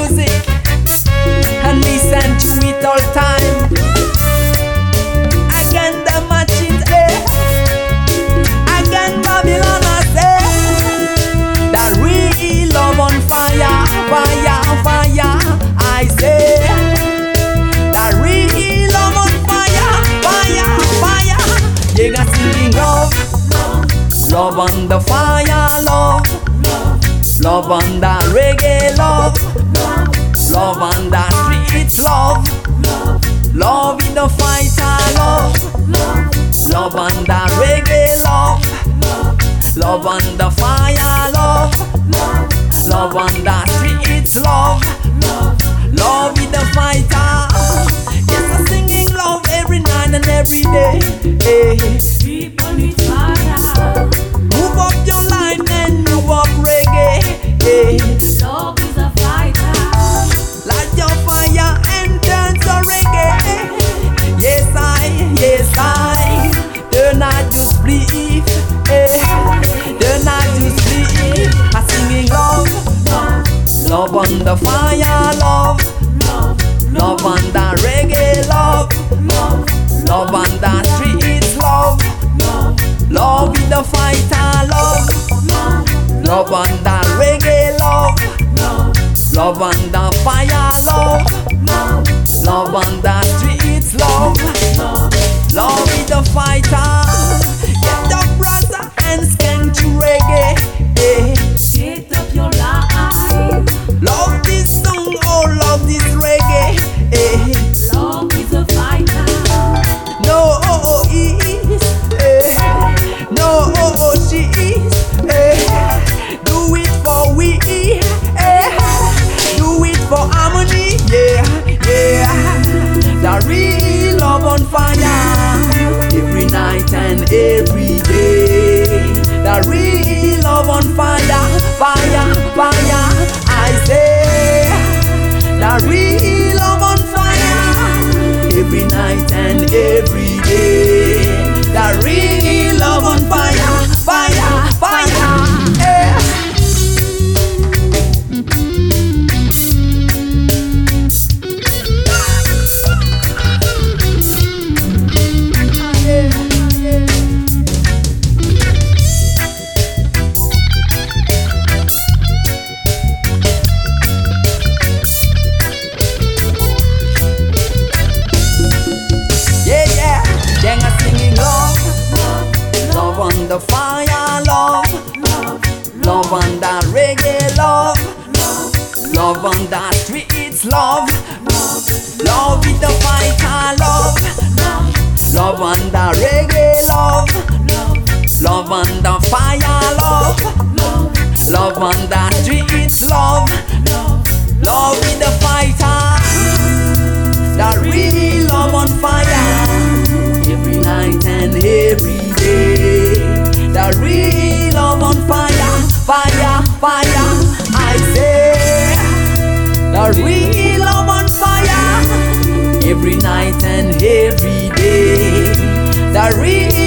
music and listen to it all time. Again the machines, again Babylon, I say. The real love on fire, fire, fire, I say. The real love on fire, fire, fire. You got singing love, love on the fire, love, love on the reggae, love, love on the streets, love, love in the fighter, love, love on the reggae, love, love on the fire, love, love on the streets, love, love in the fighter. Yes, I'm singing love every night and every day. People need fire. Move up your life and move up reggae. Love is a fighter. Light your fire and turn to reggae. Yes, I do not just believe. Do not just believe. I'm singing love, love on the fire, love, love on the reggae, love, love on the streets, love, love in the fighter, love, love on the reggae, love, love on the fire, love, love on the streets, love, love in the fighter. Get the brother and skank to reggae. Get up your life. Love this song, oh love this reggae. Love is a fighter. No is, no she is. Do it for we, do it for harmony, yeah, yeah. The real love on fire, every night and every day. The real love on fire, fire, fire, I say. The real love on fire, every night and every day. The real love on fire, fire, fire, yeah. On the fire, love, love on the reggae, love, love on the streets, love, love in the fighter, love, love on the reggae, love, love on the fire, love, love on the streets, love, love in the fighter. The real love on fire, every night and every day. The real love on fire, fire, fire, I say. The real love on fire, every night and every day. The real